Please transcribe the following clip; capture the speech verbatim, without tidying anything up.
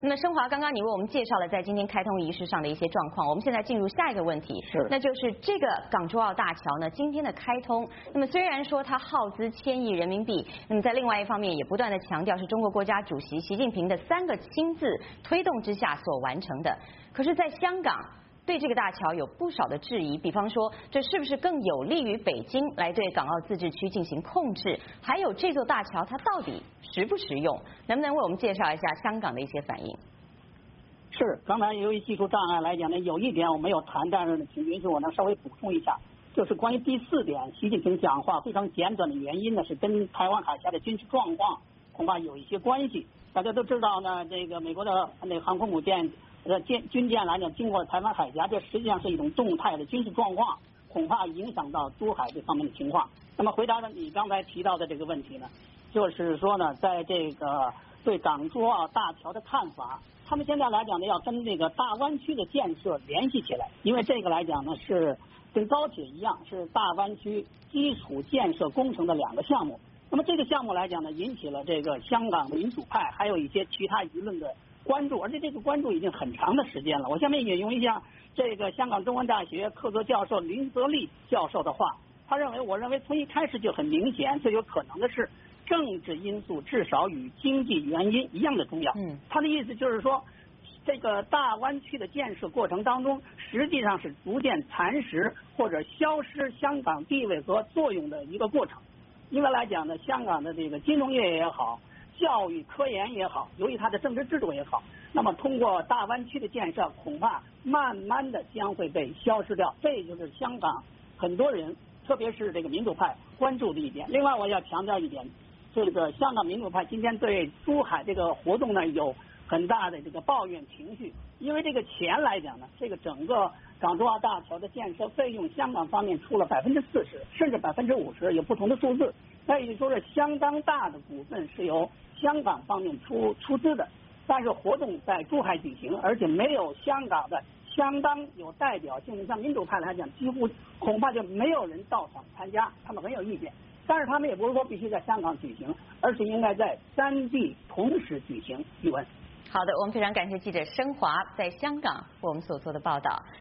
那么升华，刚刚你为我们介绍了在今天开通仪式上的一些状况，我们现在进入下一个问题， 是， 那就是这个港珠澳大桥呢，今天的开通，那么虽然说它耗资千亿人民币，那么在另外一方面也不断的强调是中国国家主席习近平的三个亲自推动之下所完成的，可是，在香港对这个大桥有不少的质疑，比方说这是不是更有利于北京来对港澳自治区进行控制？还有这座大桥它到底实不实用？能不能为我们介绍一下香港的一些反应？ 是，刚才由于技术障碍来讲呢，有一点我没有谈，但是呢，请允许我能稍微补充一下，就是关于第四点，习近平讲话非常简短的原因呢，是跟台湾海峡的军事状况恐怕有一些关系。大家都知道呢，这个美国的那个航空母舰。呃，舰军舰来讲，经过台湾海峡，这实际上是一种动态的军事状况，恐怕影响到珠海这方面的情况。那么回答了你刚才提到的这个问题呢，就是说呢，在这个对港珠澳大桥的看法，他们现在来讲呢，要跟这个大湾区的建设联系起来，因为这个来讲呢是跟高铁一样，是大湾区基础建设工程的两个项目。那么这个项目来讲呢，引起了这个香港的民主派还有一些其他舆论的关注，而且这个关注已经很长的时间了。我下面引用一下这个香港中文大学客座教授林泽利教授的话，他认为，我认为从一开始就很明显，最有可能的是政治因素至少与经济原因一样的重要。嗯，他的意思就是说，这个大湾区的建设过程当中，实际上是逐渐蚕食或者消失香港地位和作用的一个过程。因为来讲呢，香港的这个金融业也好，教育科研也好，由于它的政治制度也好，那么通过大湾区的建设，恐怕慢慢的将会被消失掉。这也就是香港很多人，特别是这个民主派关注的一点。另外，我要强调一点，这个香港民主派今天对珠海这个活动呢有很大的这个抱怨情绪，因为这个钱来讲呢，这个整个港珠澳大桥的建设费用，香港方面出了百分之四十，甚至百分之五十，有不同的数字。那也就是说，是相当大的股份是由香港方面出出资的，但是活动在珠海举行，而且没有香港的相当有代表性。像民主派来讲，几乎恐怕就没有人到场参加，他们很有意见。但是他们也不是说必须在香港举行，而是应该在三地同时举行。语文。 好的，我们非常感谢记者升华在香港为我们所做的报道。